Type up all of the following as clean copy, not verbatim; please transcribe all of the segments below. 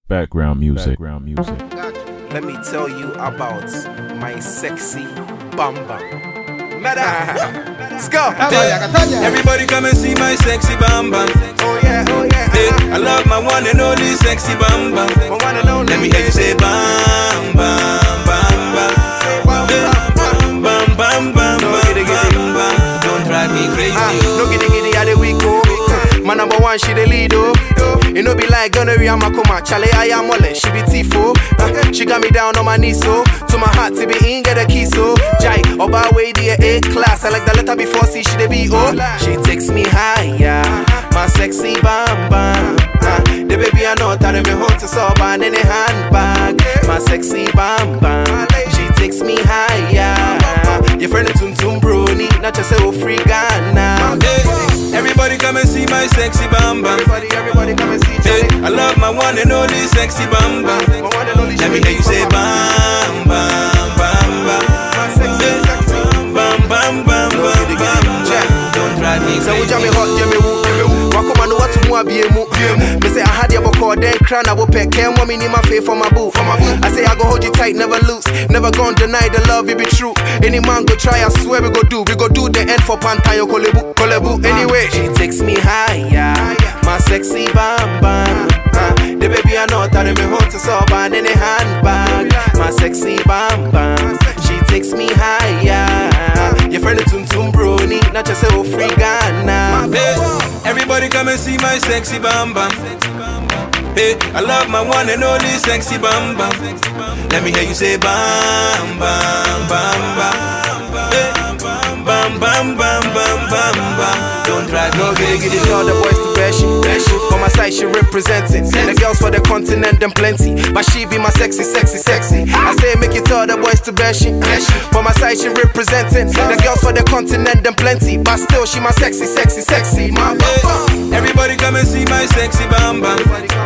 Background music. Let me tell you about my sexy bamba. Let's go. Everybody come and see my sexy bamba. Oh yeah, oh yeah. Hey, I love my one and only sexy bamba. My one and only. Let me hear you say bam bam bam bam. Bam bam bam bam bam. Don't drive me crazy. No giddy how the week go. My number one, she the lead, oh. It no be like gunnery, I'm a coma. Chale, I am mole, she be tifo. She got me down on my knees, so. To my heart, to be in, get a key, so. Jai, Oba way, the A class. I like the letter before, see, she the B, oh. She takes me higher, my sexy bamba. The baby I know, that me home to so bad in a handbag. My sexy bamba, she takes me higher. Your friend is Tum Brony, not just a free Ghana. Everybody come and see my sexy bamba. Everybody come and see Hey, I love my one and only sexy bamba. Let me hear you say bam bam bam bam. sexy. Bam bam bam bam bam. Don't drive me So we crazy. jam me hot, jam me woo. Wakoma no watu mwa biemu. Me say I had your boko then crown I will pay. Can't want me need my faith for my boo. I say I go hold you tight, never lose. Never gonna deny the love, it be true. Any man go try, I swear we go do. We go do the end for Pantayo Kolebu. Anyway, she takes me higher, my sexy bamba. The baby I know that me home to so bad in a handbag. My sexy bamba, she takes me higher. Your friend is Tum Brony, not just a free Ghana. Hey, everybody come and see my sexy bamba. Hey, I love my one and only sexy bamba. Let me hear you say bam bam bam bam. Hey, bam bam bam bam bam bam. Don't drive no Get crazy. it all the boys to Beshi. For my side, she representing. The girls for the continent, them plenty. But she be my sexy. I say, make it all the boys to Beshi. For my side, she representing. The girls for the continent, them plenty. But still, she my sexy. My Hey, everybody come and see my sexy bamba.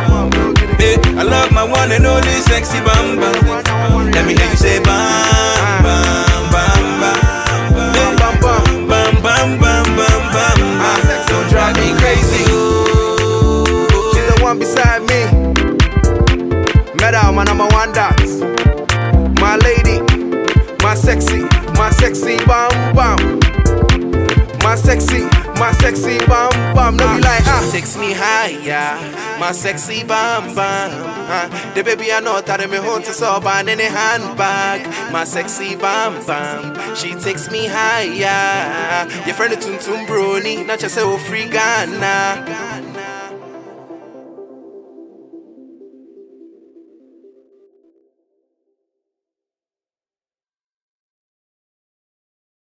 Hey, I love my one and only sexy bamba. Let me hear you say bam bam bam bam. Hey, bam bam bam bam bam. Don't drive me crazy. She's the one beside me. Met out my number one dot. My lady, my sexy bam bam. My sexy bam bam. No be like takes me higher. My sexy bam bam. The baby I know that me home to so bad in a handbag. My sexy bam bam. She takes me higher. Your friend is Tum Brony, not just a free Ghana.